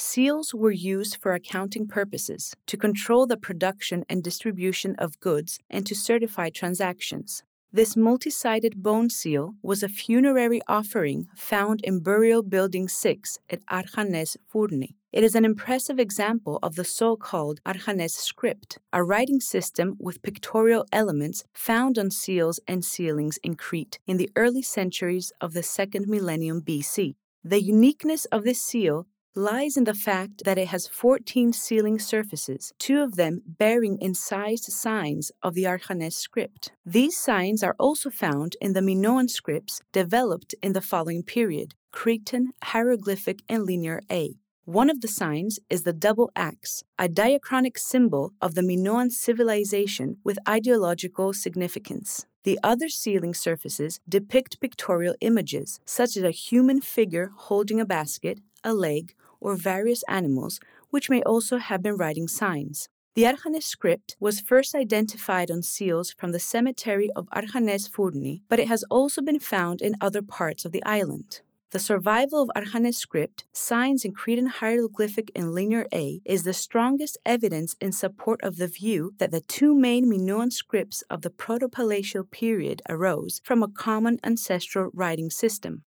Seals were used for accounting purposes, to control the production and distribution of goods, and to certify transactions. This multi-sided bone seal was a funerary offering found in Burial Building 6 at Archanes Furni. It is an impressive example of the so-called Archanes script, a writing system with pictorial elements found on seals and sealings in Crete in the early centuries of the 2nd millennium BC. The uniqueness of this seal lies in the fact that it has 14 sealing surfaces, 2 of them bearing incised signs of the Archanes script. These signs are also found in the Minoan scripts developed in the following period, Cretan, Hieroglyphic, and Linear A. One of the signs is the double axe, a diachronic symbol of the Minoan civilization with ideological significance. The other sealing surfaces depict pictorial images, such as a human figure holding a basket, a leg, or various animals, which may also have been writing signs. The Archanes script was first identified on seals from the cemetery of Archanes Furni, but it has also been found in other parts of the island. The survival of Archanes script, signs in Cretan hieroglyphic and Linear A, is the strongest evidence in support of the view that the 2 main Minoan scripts of the Proto-Palatial period arose from a common ancestral writing system.